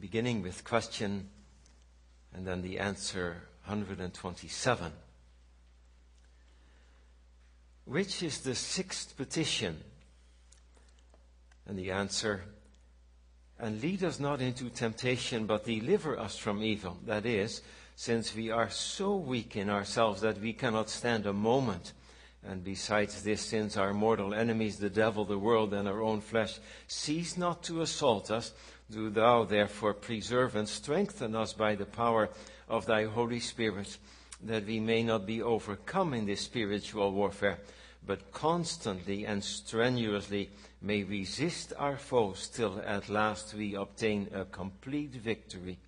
beginning with question and then the answer 127. Which is the sixth petition? And the answer, and lead us not into temptation, but deliver us from evil. That is, since we are so weak in ourselves that we cannot stand a moment. And besides this, since our mortal enemies, the devil, the world, and our own flesh, cease not to assault us, do thou therefore preserve and strengthen us by the power of thy Holy Spirit, that we may not be overcome in this spiritual warfare, but constantly and strenuously may resist our foes till at last we obtain a complete victory.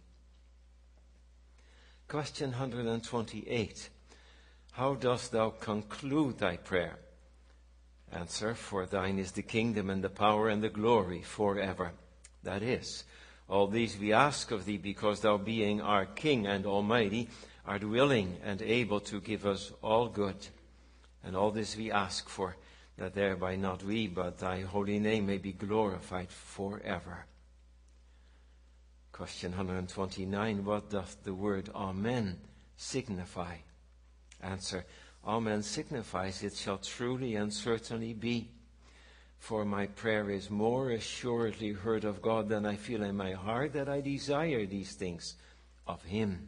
Question 128. How dost thou conclude thy prayer? Answer, for thine is the kingdom and the power and the glory forever. That is, all these we ask of thee, because thou being our King and Almighty, art willing and able to give us all good. And all this we ask for, that thereby not we, but thy holy name may be glorified forever. Question 129. What doth the word Amen signify? Answer, Amen signifies it shall truly and certainly be. For my prayer is more assuredly heard of God than I feel in my heart that I desire these things of him.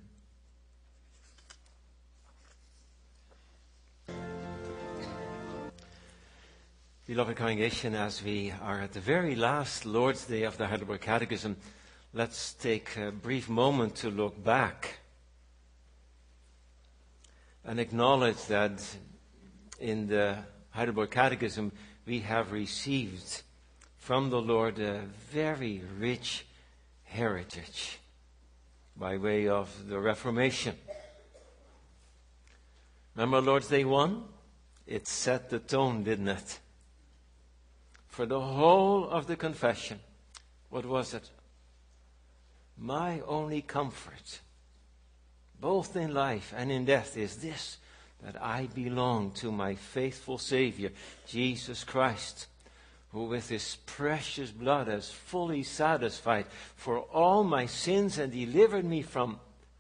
Beloved congregation, as we are at the very last Lord's Day of the Heidelberg Catechism, let's take a brief moment to look back and acknowledge that in the Heidelberg Catechism we have received from the Lord a very rich heritage by way of the Reformation. Remember Lord's Day 1? It set the tone, didn't it? For the whole of the confession. What was it? My only comfort, both in life and in death, is this, that I belong to my faithful Savior, Jesus Christ, who with his precious blood has fully satisfied for all my sins and delivered me from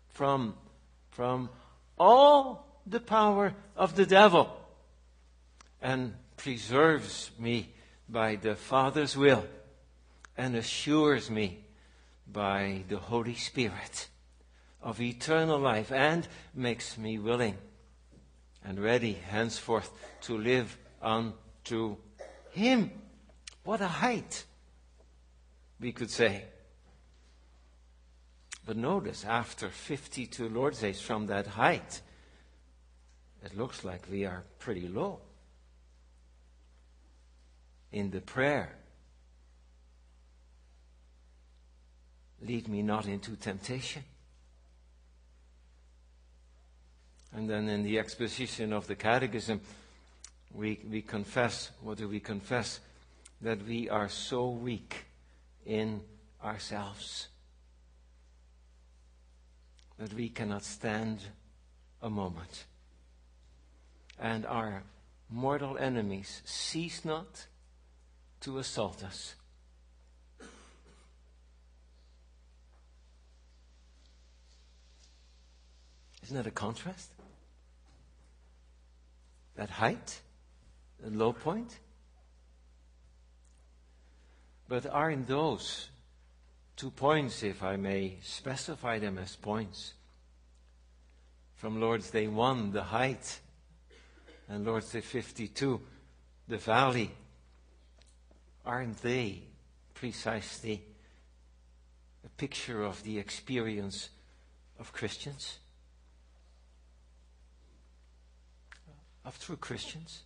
all the power of the devil, and preserves me by the Father's will, and assures me by the Holy Spirit of eternal life, and makes me willing and ready henceforth to live unto him. What a height, we could say. But notice, after 52 Lord's Days from that height, it looks like we are pretty low in the prayer. Lead me not into temptation. And then in the exposition of the Catechism, we confess, what do we confess? That we are so weak in ourselves that we cannot stand a moment. And our mortal enemies cease not to assault us. Isn't that a contrast? That height, the low point. But aren't those 2 points, if I may specify them as points, from Lord's Day 1, the height, and Lord's Day 52, the valley, aren't they precisely a picture of the experience of Christians? Of true Christians?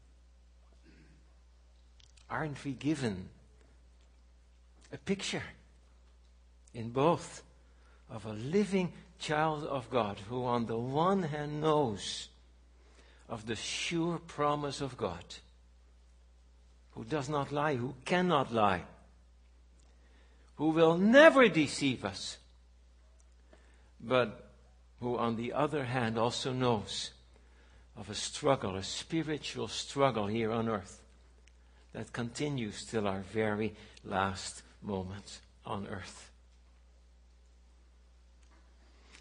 Aren't we given a picture in both of a living child of God who on the one hand knows of the sure promise of God, who does not lie, who cannot lie, who will never deceive us, but who on the other hand also knows of a struggle, a spiritual struggle here on earth that continues till our very last moment on earth.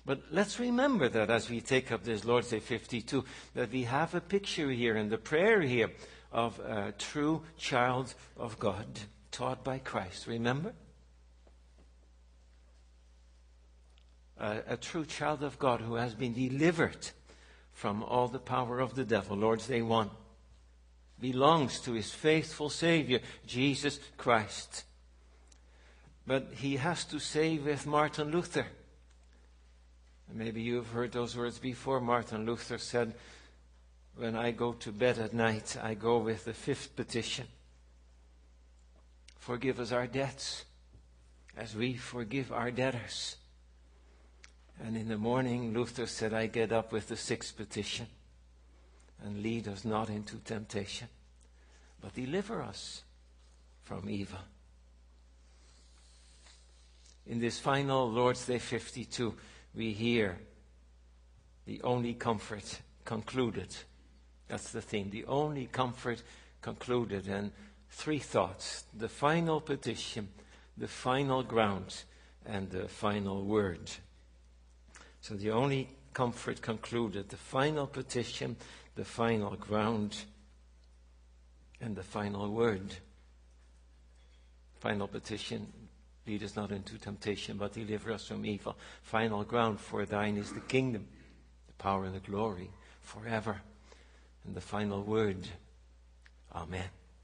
But let's remember that as we take up this Lord's Day 52, that we have a picture here and the prayer here of a true child of God taught by Christ. Remember? A true child of God who has been delivered from all the power of the devil. Lord's Day 1 belongs to his faithful Savior, Jesus Christ. But he has to say with Martin Luther, and maybe you've heard those words before. Martin Luther said, when I go to bed at night, I go with the fifth petition. Forgive us our debts as we forgive our debtors. And in the morning, Luther said, I get up with the sixth petition. And lead us not into temptation, but deliver us from evil. In this final Lord's Day 52, we hear the only comfort concluded. That's the theme. The only comfort concluded. And three thoughts. The final petition, the final ground, and the final word. So the only comfort concluded. The final petition, the final ground, and the final word. Final petition, lead us not into temptation, but deliver us from evil. Final ground, for thine is the kingdom, the power and the glory, forever. And the final word, amen.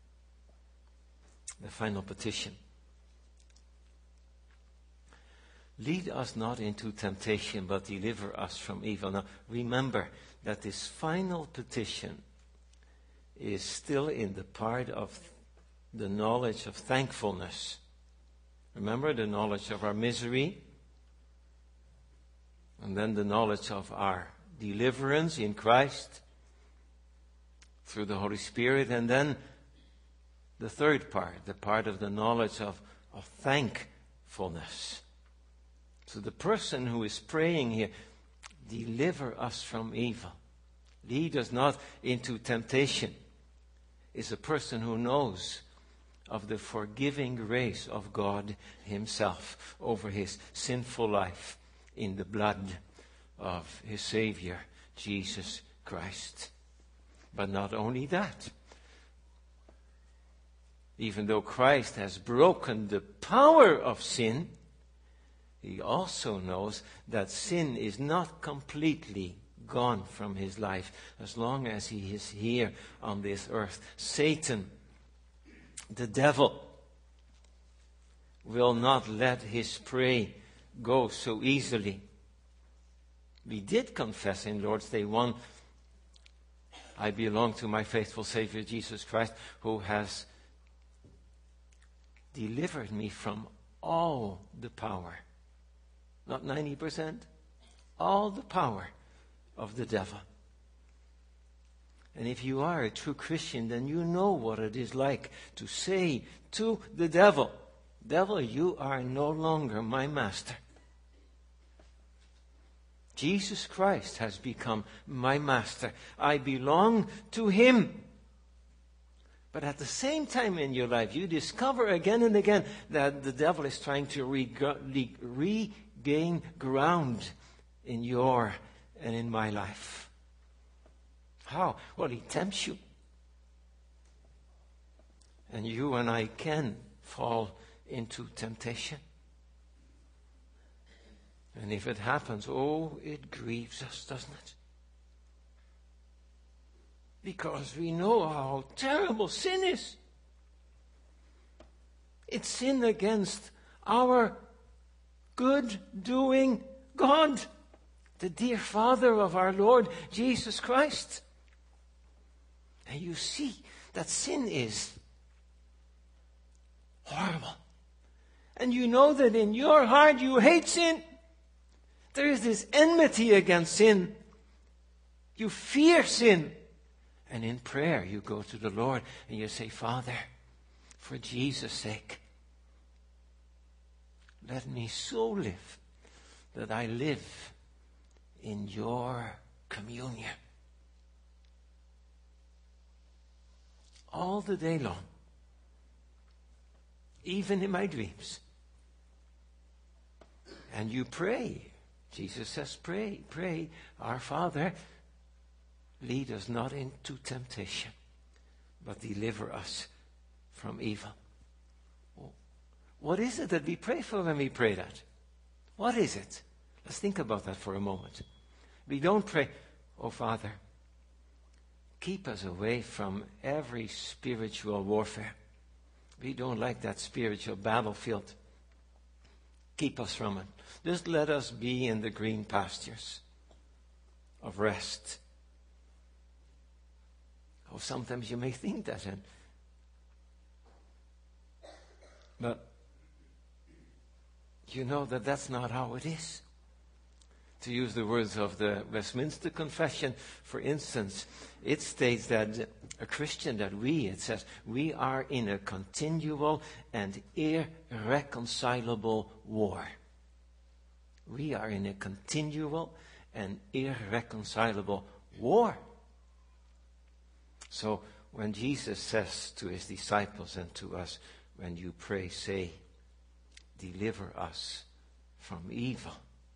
The final petition. Lead us not into temptation, but deliver us from evil. Now, remember that this final petition is still in the part of the knowledge of thankfulness. Remember the knowledge of our misery, and then the knowledge of our deliverance in Christ through the Holy Spirit, and then the third part, the part of the knowledge of thankfulness. So the person who is praying here, deliver us from evil, lead us not into temptation, is a person who knows of the forgiving grace of God himself over his sinful life in the blood of his Savior, Jesus Christ. But not only that, even though Christ has broken the power of sin, he also knows that sin is not completely gone from his life as long as he is here on this earth. Satan, the devil, will not let his prey go so easily. We did confess in Lord's Day 1, I belong to my faithful Savior Jesus Christ, who has delivered me from all the power. Not 90%, all the power of the devil. And if you are a true Christian, then you know what it is like to say to the devil, devil, you are no longer my master. Jesus Christ has become my master. I belong to him. But at the same time in your life, you discover again and again that the devil is trying to regain ground in your and in my life. How? Well, he tempts you. And you and I can fall into temptation. And if it happens, oh, it grieves us, doesn't it? Because we know how terrible sin is. It's sin against our good-doing God, the dear Father of our Lord Jesus Christ. And you see that sin is horrible. And you know that in your heart you hate sin. There is this enmity against sin. You fear sin. And in prayer you go to the Lord and you say, Father, for Jesus' sake, let me so live that I live in your communion. All the day long, even in my dreams. And you pray Jesus says, pray, our Father, lead us not into temptation, but deliver us from evil. What is it that we pray for when we pray that? What is it? Let's think about that for a moment. We don't pray, oh Father, keep us away from every spiritual warfare. We don't like that spiritual battlefield. Keep us from it. Just let us be in the green pastures of rest. Oh, sometimes you may think that. But you know that that's not how it is. To use the words of the Westminster Confession, for instance, it states that a Christian, it says, we are in a continual and irreconcilable war. We are in a continual and irreconcilable war. So when Jesus says to his disciples and to us, when you pray, say, deliver us from evil.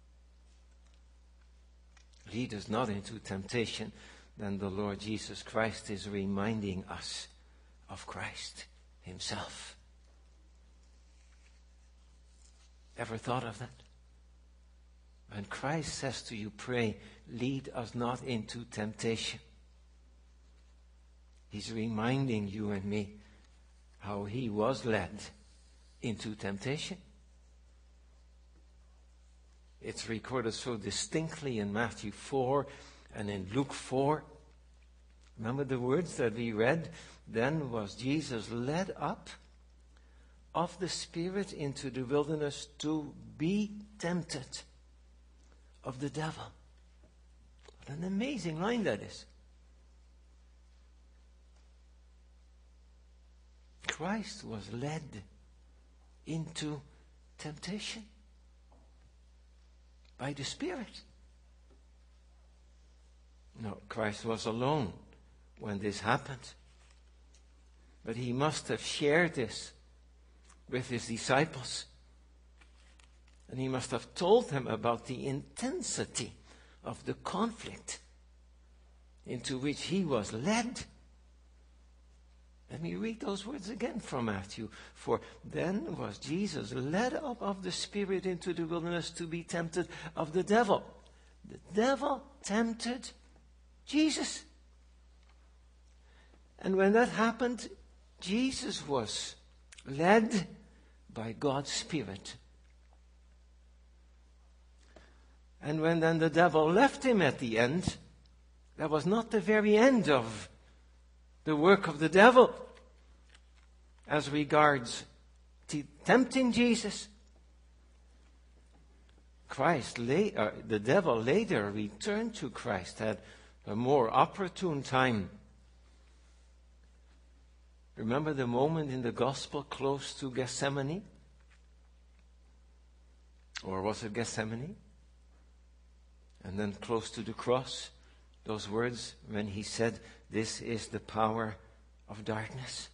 Lead us not into temptation, then the Lord Jesus Christ is reminding us of Christ himself. Ever thought of that? When Christ says to you, pray, lead us not into temptation, he's reminding you and me how he was led into temptation. It's recorded so distinctly in Matthew 4 and in Luke 4. Remember the words that we read? Then was Jesus led up of the Spirit into the wilderness to be tempted of the devil. What an amazing line that is. Christ was led into temptation by the Spirit. No, Christ was alone when this happened. But he must have shared this with his disciples. And he must have told them about the intensity of the conflict into which he was led. Let me read those words again from Matthew. For then was Jesus led up of the Spirit into the wilderness to be tempted of the devil. The devil tempted Jesus. And when that happened, Jesus was led by God's Spirit. And when then the devil left him at the end, that was not the very end of the work of the devil as regards tempting Jesus. The devil later returned to Christ at a more opportune time. Remember the moment in the gospel close to Gethsemane? Or was it Gethsemane? And then close to the cross, those words when he said, "This is the power of darkness."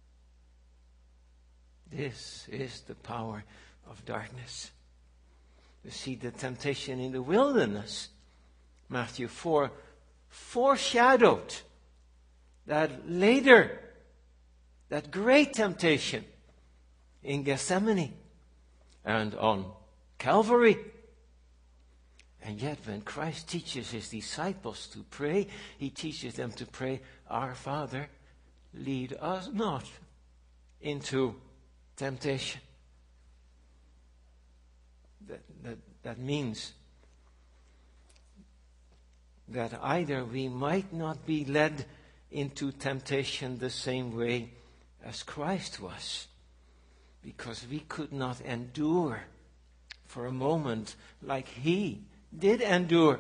This is the power of darkness. You see, the temptation in the wilderness, Matthew 4, foreshadowed that later, that great temptation in Gethsemane and on Calvary. And yet when Christ teaches his disciples to pray, he teaches them to pray, "Our Father, lead us not into temptation." That means that either we might not be led into temptation the same way as Christ was, because we could not endure for a moment like he did endure.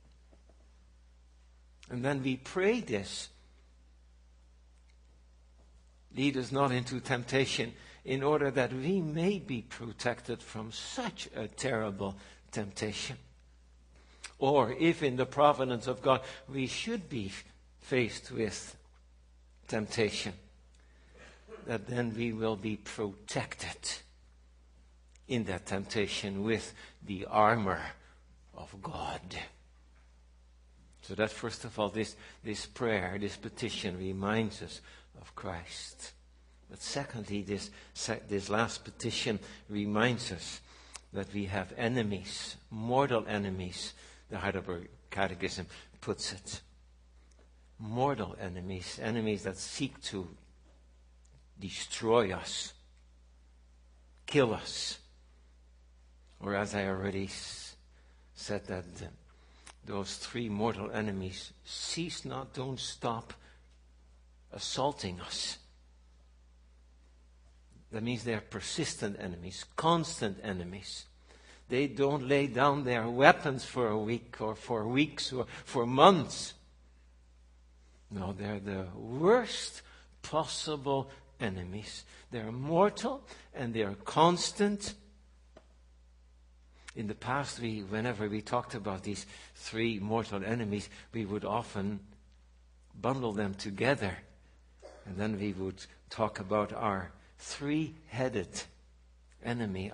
And then we pray this, lead us not into temptation, in order that we may be protected from such a terrible temptation. Or if in the providence of God we should be faced with temptation, that then we will be protected in that temptation with the armor of God. So that first of all, this prayer, this petition reminds us of Christ. But secondly, this last petition reminds us that we have enemies, mortal enemies, the Heidelberg Catechism puts it. Mortal enemies, enemies that seek to destroy us, kill us. Or as I already said, that those three mortal enemies cease not, don't stop assaulting us. That means they are persistent enemies, constant enemies. They don't lay down their weapons for a week or for weeks or for months. No, they're the worst possible enemies. They're mortal and they're constant. In the past, whenever we talked about these three mortal enemies, we would often bundle them together. And then we would talk about our three-headed enemy,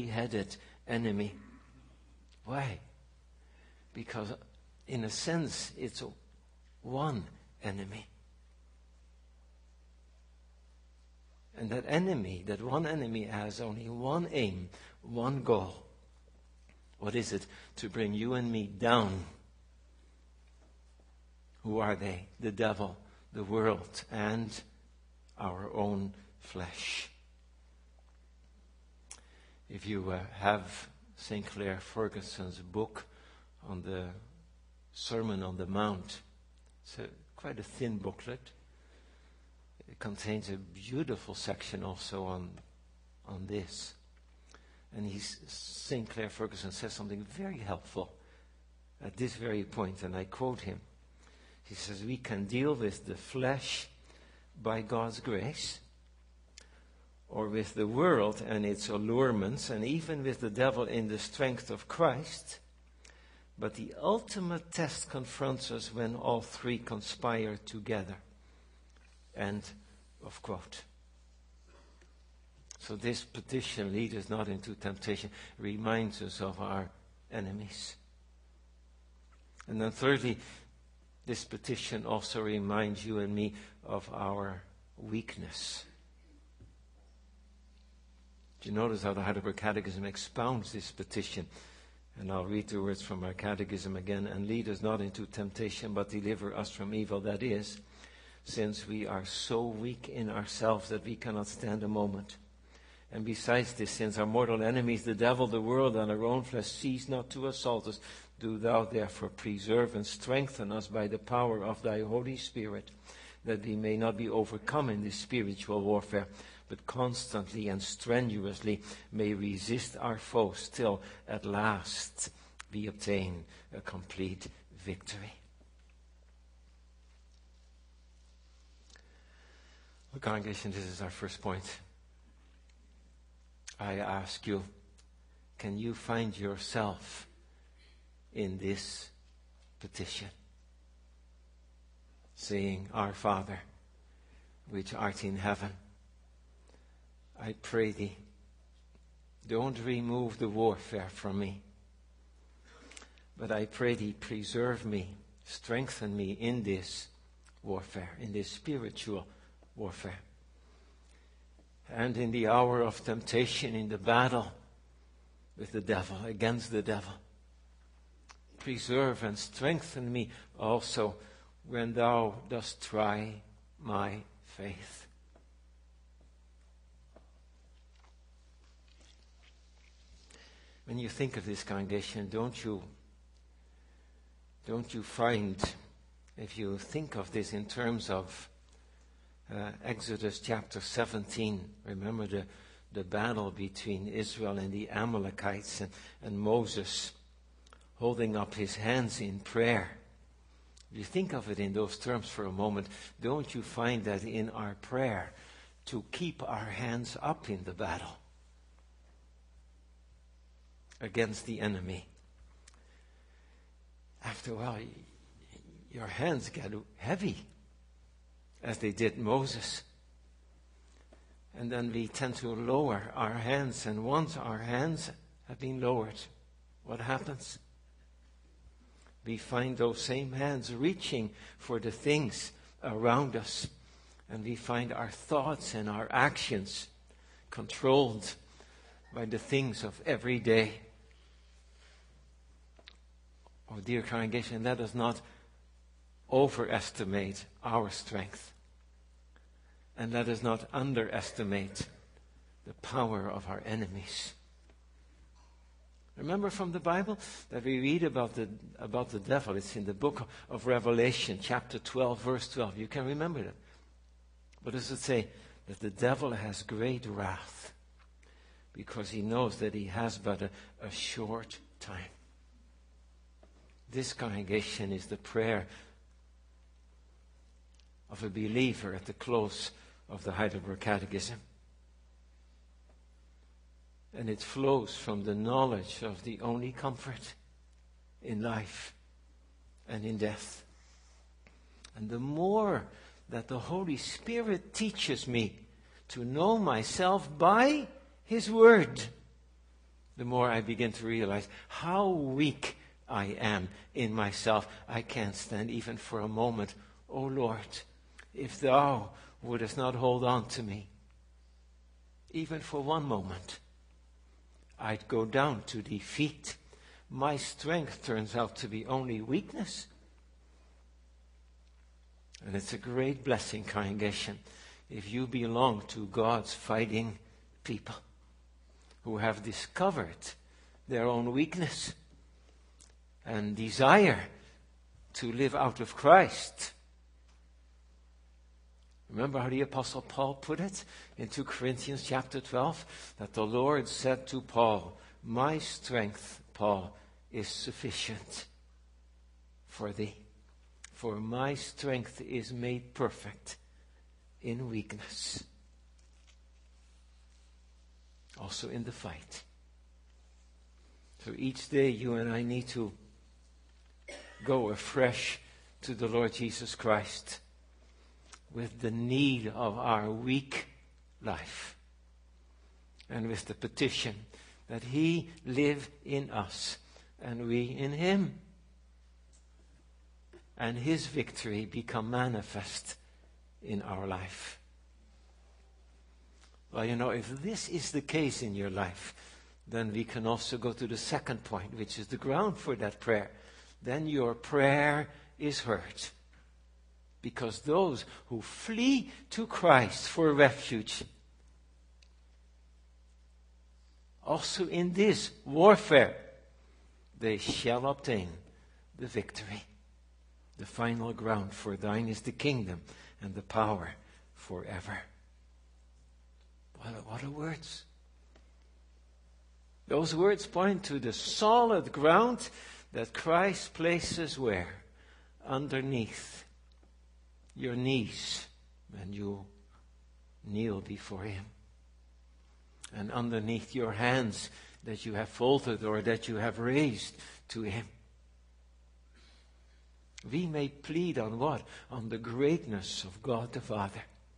Why? Because in a sense, it's one enemy. And that one enemy has only one aim, one goal. What is it? To bring you and me down. Who are they? The devil, the world, and our own flesh. If you have Sinclair Ferguson's book on the Sermon on the Mount, it's quite a thin booklet. It contains a beautiful section also on this. And Sinclair Ferguson says something very helpful at this very point, and I quote him. He says, we can deal with the flesh by God's grace, or with the world and its allurements, and even with the devil in the strength of Christ. But the ultimate test confronts us when all three conspire together. End of quote. So this petition, lead us not into temptation, reminds us of our enemies. And then thirdly, this petition also reminds you and me of our weakness. Do you notice how the Heidelberg Catechism expounds this petition? And I'll read the words from our catechism again. And lead us not into temptation, but deliver us from evil. That is, since we are so weak in ourselves that we cannot stand a moment. And besides this, since our mortal enemies, the devil, the world, and our own flesh, cease not to assault us, do thou therefore preserve and strengthen us by the power of thy Holy Spirit, that we may not be overcome in this spiritual warfare, but constantly and strenuously may resist our foes till at last we obtain a complete victory. Well, congregation, this is our first point. I ask you, can you find yourself in this petition? Saying, Our Father, which art in heaven, I pray thee, don't remove the warfare from me, but I pray thee, preserve me, strengthen me in this warfare, in this spiritual warfare. And in the hour of temptation, in the battle with the devil, against the devil, preserve and strengthen me also when thou dost try my faith. When you think of this, congregation, don't you find, if you think of this in terms of Exodus chapter 17, remember the battle between Israel and the Amalekites, and Moses holding up his hands in prayer. If you think of it in those terms for a moment, don't you find that in our prayer to keep our hands up in the battle against the enemy? After a while, your hands get heavy, as they did Moses. And then we tend to lower our hands, and once our hands have been lowered, what happens? we find those same hands reaching for the things around us. And we find our thoughts and our actions controlled by the things of every day. Oh, dear congregation, let us not overestimate our strength. And let us not underestimate the power of our enemies. Remember from the Bible that we read about the devil. It's in the book of Revelation, chapter 12, verse 12. You can remember that. What does it say? That the devil has great wrath because he knows that he has but a short time. This congregation is the prayer of a believer at the close of the Heidelberg Catechism. And it flows from the knowledge of the only comfort in life and in death. And the more that the Holy Spirit teaches me to know myself by His Word, the more I begin to realize how weak I am in myself. I can't stand even for a moment. Oh Lord, if Thou wouldest not hold on to me, even for one moment, I'd go down to defeat. My strength turns out to be only weakness. And it's a great blessing, congregation, if you belong to God's fighting people who have discovered their own weakness and desire to live out of Christ. Remember how the Apostle Paul put it in 2 Corinthians chapter 12? That the Lord said to Paul, "My strength, Paul, is sufficient for thee. For my strength is made perfect in weakness." Also in the fight. So each day you and I need to go afresh to the Lord Jesus Christ with the need of our weak life and with the petition that He live in us and we in Him, and His victory become manifest in our life. Well, if this is the case in your life, then we can also go to the second point, which is the ground for that prayer. Then your prayer is heard. Because those who flee to Christ for refuge, also in this warfare, they shall obtain the victory. The final ground, for thine is the kingdom and the power forever. What are words? Those words point to the solid ground that Christ places where? Underneath your knees when you kneel before Him. And underneath your hands that you have folded or that you have raised to Him. We may plead on what? On the greatness of God the Father.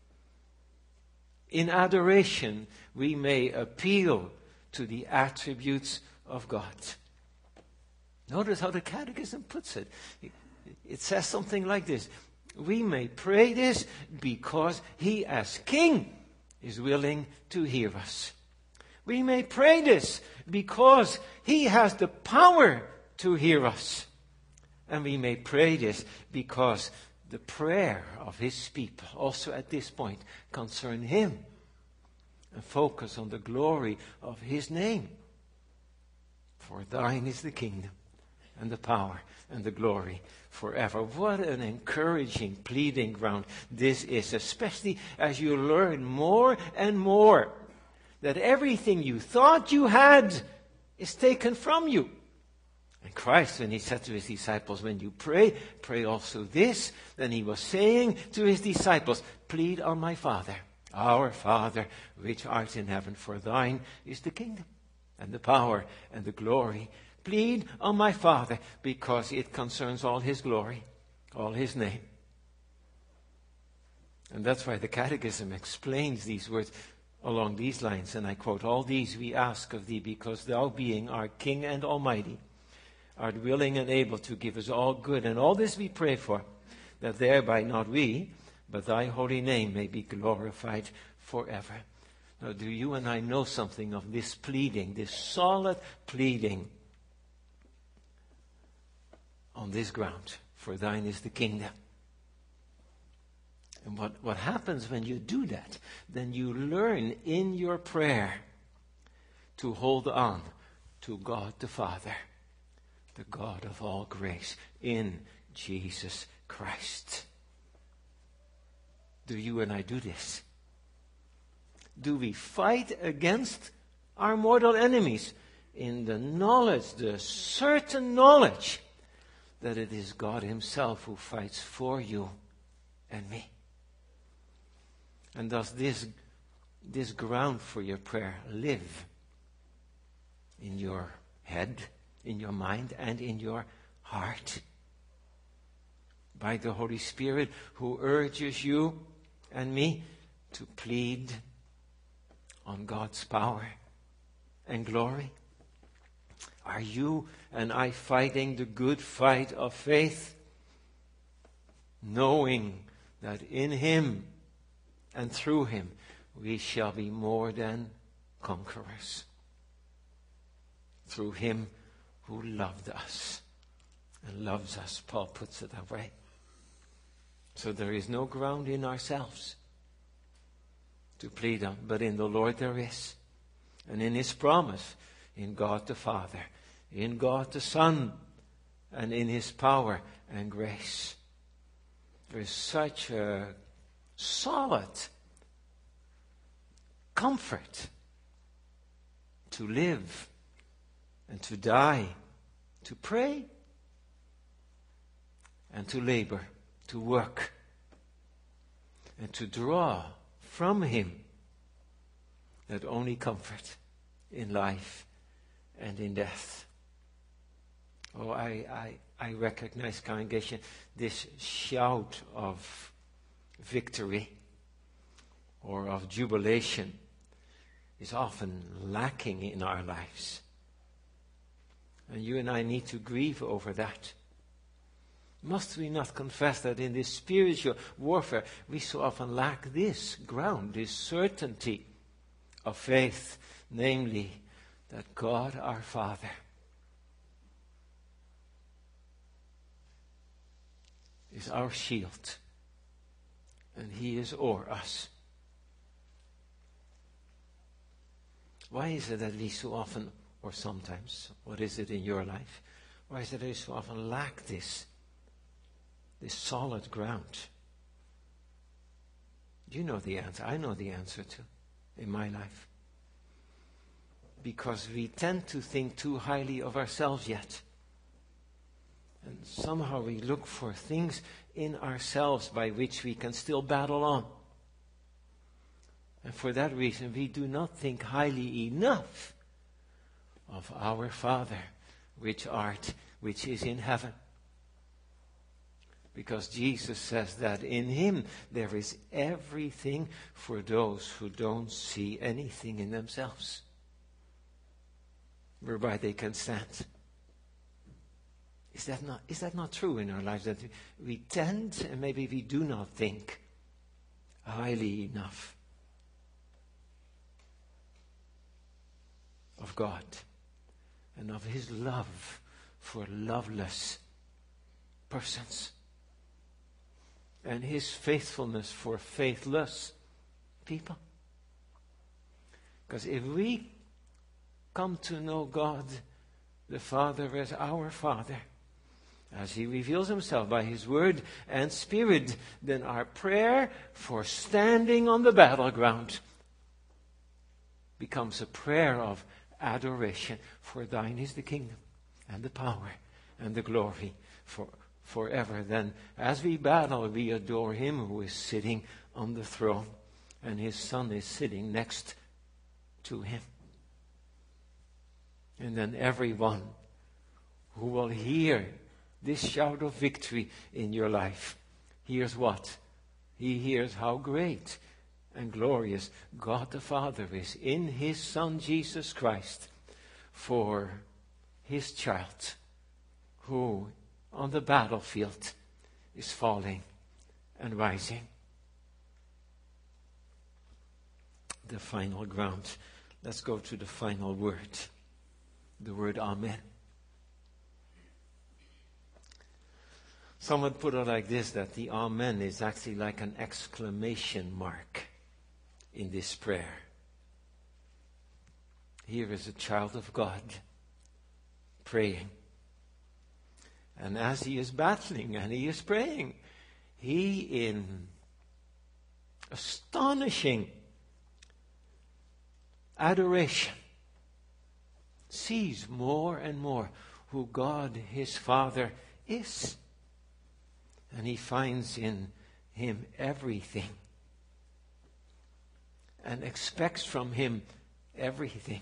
In adoration, we may appeal to the attributes of God. Notice how the Catechism puts it. It says something like this. We may pray this because He as King is willing to hear us. We may pray this because He has the power to hear us. And we may pray this because the prayer of His people, also at this point, concern Him and focus on the glory of His name. For thine is the kingdom and the power and the glory forever. What an encouraging pleading ground this is, especially as you learn more and more that everything you thought you had is taken from you. And Christ, when He said to His disciples, when you pray, pray also this, then He was saying to His disciples, plead on my Father, our Father, which art in heaven, for thine is the kingdom and the power and the glory. Plead on my Father, because it concerns all His glory, all His name. And that's why the Catechism explains these words along these lines, and I quote, all these we ask of Thee, because Thou, being our King and Almighty, art willing and able to give us all good. And all this we pray for, that thereby not we, but thy holy name may be glorified forever. Now, do you and I know something of this pleading, this solid pleading on this ground? For thine is the kingdom. And what happens when you do that? Then you learn in your prayer to hold on to God the Father, the God of all grace, in Jesus Christ. Do you and I do this? Do we fight against our mortal enemies in the knowledge, the certain knowledge, that it is God Himself who fights for you and me? And does this ground for your prayer live in your head, in your mind, and in your heart? By the Holy Spirit who urges you and me to plead on God's power and glory? Are you and I fighting the good fight of faith, knowing that in Him and through Him we shall be more than conquerors? Through Him who loved us and loves us, Paul puts it that way. So there is no ground in ourselves to plead on, but in the Lord there is. And in His promise, in God the Father, in God the Son, and in His power and grace. There is such a solid comfort to live and to die, to pray and to labor, to work and to draw from Him that only comfort in life and in death. Oh, I recognize, congregation, this shout of victory or of jubilation is often lacking in our lives. And you and I need to grieve over that. Must we not confess that in this spiritual warfare we so often lack this ground, this certainty of faith, namely that God our Father is our shield and He is o'er us. Why is it that we so often, or sometimes, what is it in your life? Why is it that we so often lack this solid ground? You know the answer. I know the answer too in my life. Because we tend to think too highly of ourselves yet. And somehow we look for things in ourselves by which we can still battle on. And for that reason, we do not think highly enough of our Father, which is in heaven. Because Jesus says that in Him there is everything for those who don't see anything in themselves, whereby they can stand. Is that not true in our lives? That we tend, and maybe we do not think highly enough of God and of His love for loveless persons and His faithfulness for faithless people. Because if we come to know God the Father as our Father, as He reveals Himself by His Word and Spirit, then our prayer for standing on the battleground becomes a prayer of adoration. For thine is the kingdom and the power and the glory forever. Then as we battle, we adore Him who is sitting on the throne, and His Son is sitting next to Him. And then everyone who will hear this shout of victory in your life hears what? He hears how great and glorious God the Father is in His Son Jesus Christ for His child who on the battlefield is falling and rising. The final ground. Let's go to the final word. The word Amen. Someone put it like this, that the Amen is actually like an exclamation mark in this prayer. Here is a child of God praying. And as he is battling and he is praying, he in astonishing adoration sees more and more who God his Father is. And he finds in him everything and expects from him everything.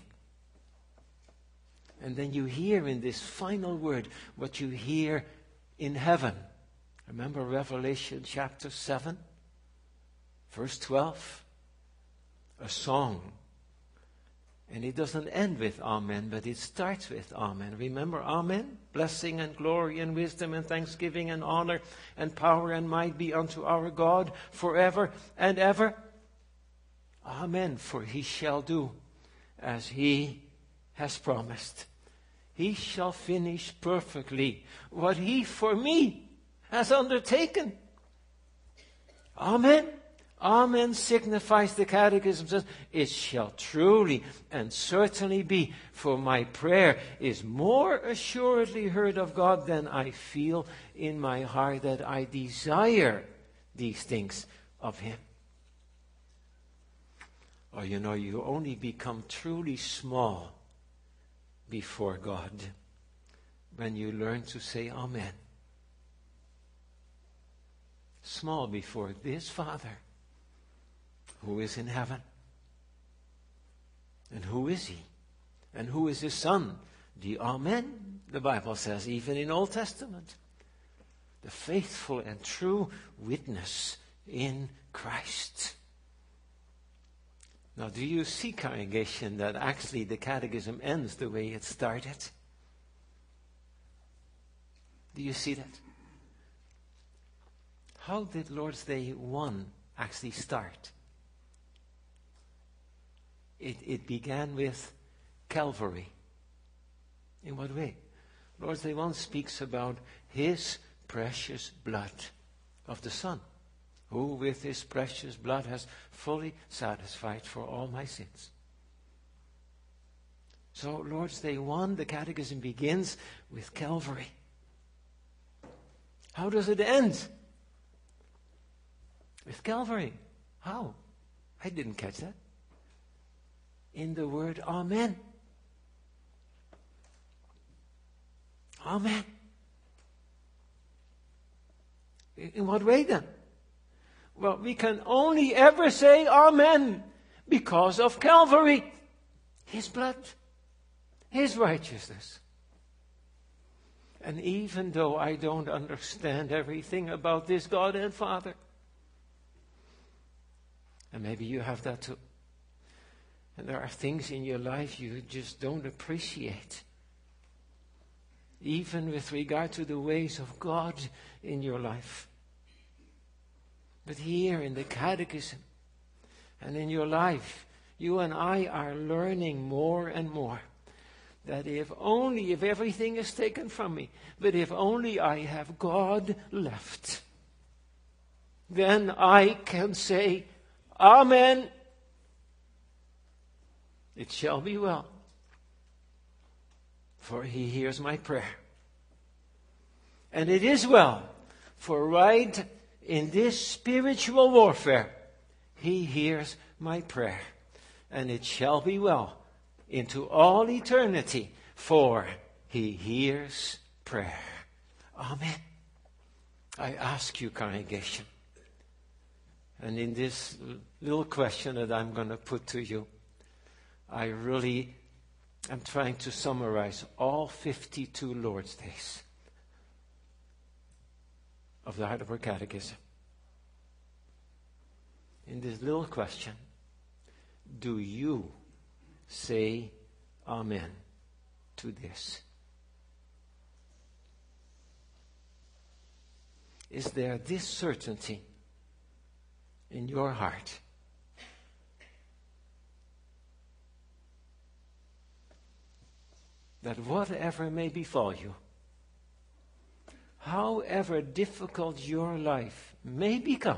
And then you hear in this final word what you hear in heaven. Remember Revelation chapter 7, verse 12? A song. And it doesn't end with Amen, but it starts with Amen. Remember Amen? Blessing and glory and wisdom and thanksgiving and honor and power and might be unto our God forever and ever. Amen, for he shall do as he has promised. He shall finish perfectly what he for me has undertaken. Amen. Amen signifies, the Catechism says, it shall truly and certainly be, for my prayer is more assuredly heard of God than I feel in my heart that I desire these things of him. Or you only become truly small before God when you learn to say Amen. Small before this Father who is in heaven. And who is he? And who is his Son? The Amen, the Bible says, even in Old Testament. The faithful and true witness in Christ. Now, do you see, congregation, that actually the Catechism ends the way it started? Do you see that? How did Lord's Day 1 actually start? It began with Calvary. In what way? Lord's Day 1 speaks about his precious blood of the Son, who with his precious blood has fully satisfied for all my sins. So Lord's Day 1, the Catechism begins with Calvary. How does it end? With Calvary. How? I didn't catch that. In the word Amen. Amen. In what way then? Well, we can only ever say Amen because of Calvary. His blood. His righteousness. And even though I don't understand everything about this God and Father, and maybe you have that too, and there are things in your life you just don't appreciate, even with regard to the ways of God in your life. But here in the Catechism and in your life, you and I are learning more and more that if everything is taken from me, but if only I have God left, then I can say, Amen. It shall be well, for he hears my prayer. And it is well, for right in this spiritual warfare, he hears my prayer. And it shall be well into all eternity, for he hears prayer. Amen. I ask you, congregation, and in this little question that I'm going to put to you, I really am trying to summarize all 52 Lord's Days of the Heidelberg Catechism. In this little question, do you say Amen to this? Is there this certainty in your heart? That whatever may befall you, however difficult your life may become,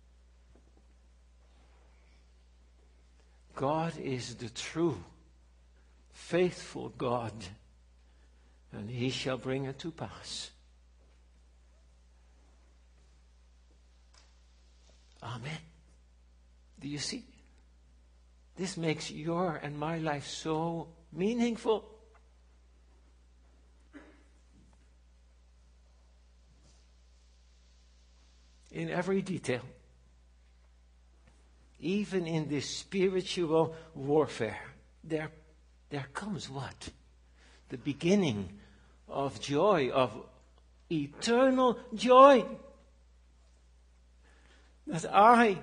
God is the true, faithful God, and He shall bring it to pass. Amen. Do you see? This makes your and my life so meaningful. In every detail. Even in this spiritual warfare, there comes what? The beginning of joy, of eternal joy. That I,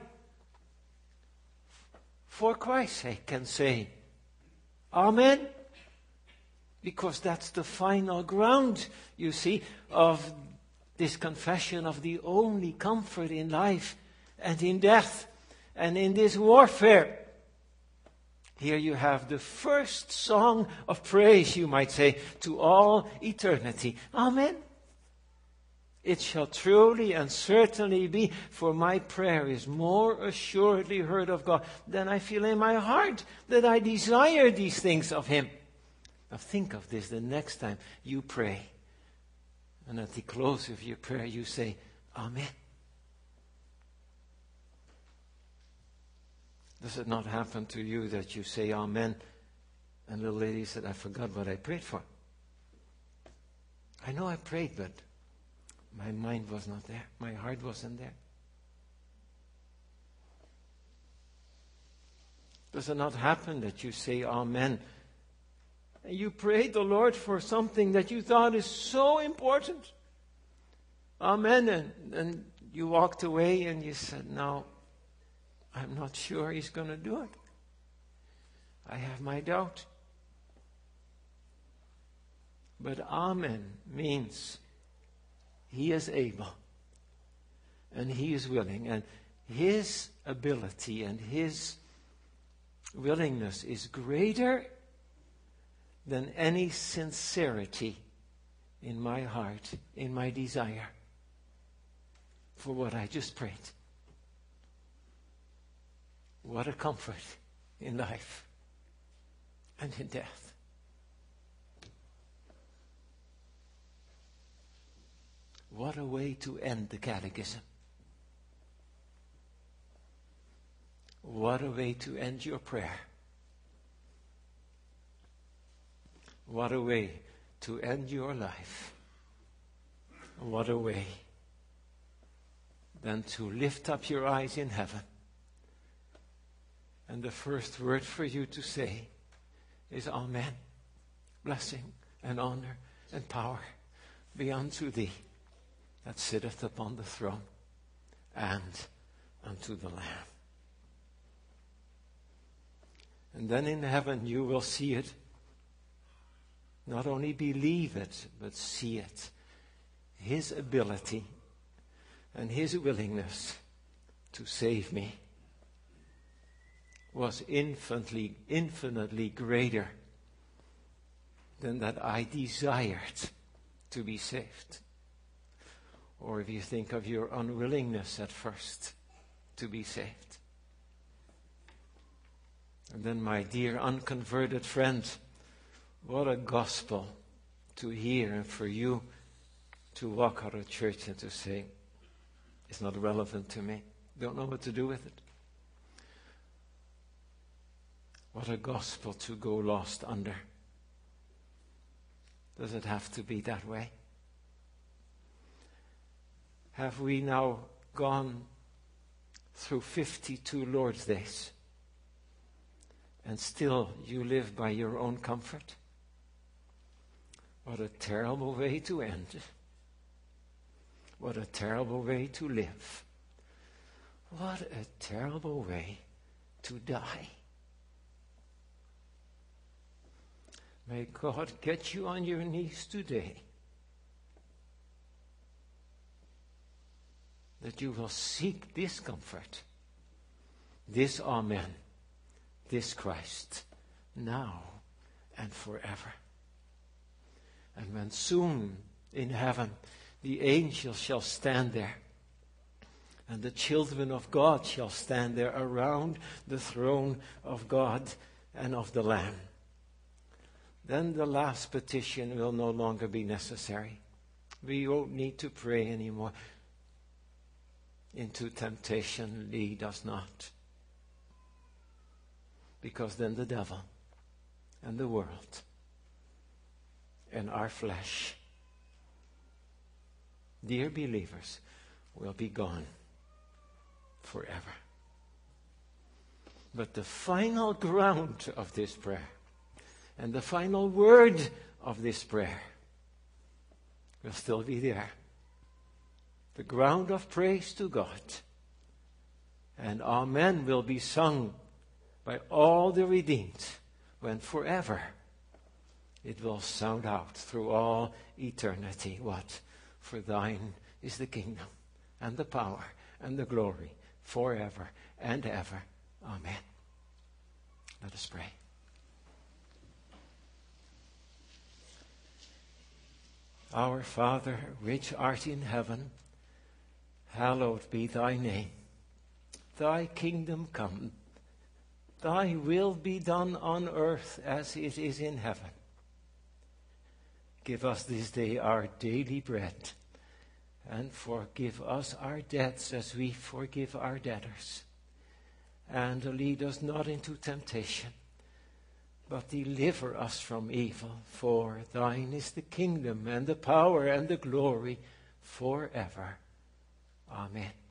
for Christ's sake, can say, Amen. Because that's the final ground, you see, of this confession of the only comfort in life and in death and in this warfare. Here you have the first song of praise, you might say, to all eternity. Amen. It shall truly and certainly be, for my prayer is more assuredly heard of God than I feel in my heart that I desire these things of Him. Now think of this the next time you pray. And at the close of your prayer you say, Amen. Does it not happen to you that you say Amen and the lady said, I forgot what I prayed for? I know I prayed, but my mind was not there. My heart wasn't there. Does it not happen that you say Amen and you prayed the Lord for something that you thought is so important? Amen. And you walked away and you said, no, I'm not sure He's going to do it. I have my doubt. But Amen means He is able and He is willing, and His ability and His willingness is greater than any sincerity in my heart, in my desire for what I just prayed. What a comfort in life and in death. What a way to end the catechism. What a way to end your prayer. What a way to end your life. What a way than to lift up your eyes in heaven. And the first word for you to say is Amen. Blessing and honor and power be unto Thee that sitteth upon the throne and unto the Lamb. And then in heaven you will see it. Not only believe it, but see it. His ability and His willingness to save me was infinitely greater than that I desired to be saved. Or if you think of your unwillingness at first to be saved. And then, my dear unconverted friend, what a gospel to hear and for you to walk out of church and to say, it's not relevant to me. Don't know what to do with it. What a gospel to go lost under. Does it have to be that way? Have we now gone through 52 Lord's days and still you live by your own comfort? What a terrible way to end. What a terrible way to live. What a terrible way to die. May God get you on your knees today that you will seek this comfort, this Amen, this Christ, now and forever. And when soon in heaven the angels shall stand there, and the children of God shall stand there around the throne of God and of the Lamb, then the last petition will no longer be necessary. We won't need to pray anymore. Into temptation lead us not. Because then the devil and the world and our flesh, dear believers, will be gone forever. But the final ground of this prayer and the final word of this prayer will still be there. The ground of praise to God. And Amen will be sung by all the redeemed when forever it will sound out through all eternity. What? For thine is the kingdom and the power and the glory forever and ever. Amen. Let us pray. Our Father, which art in heaven, hallowed be thy name. Thy kingdom come. Thy will be done on earth as it is in heaven. Give us this day our daily bread, and forgive us our debts as we forgive our debtors. And lead us not into temptation, but deliver us from evil. For thine is the kingdom and the power and the glory forever. Amen.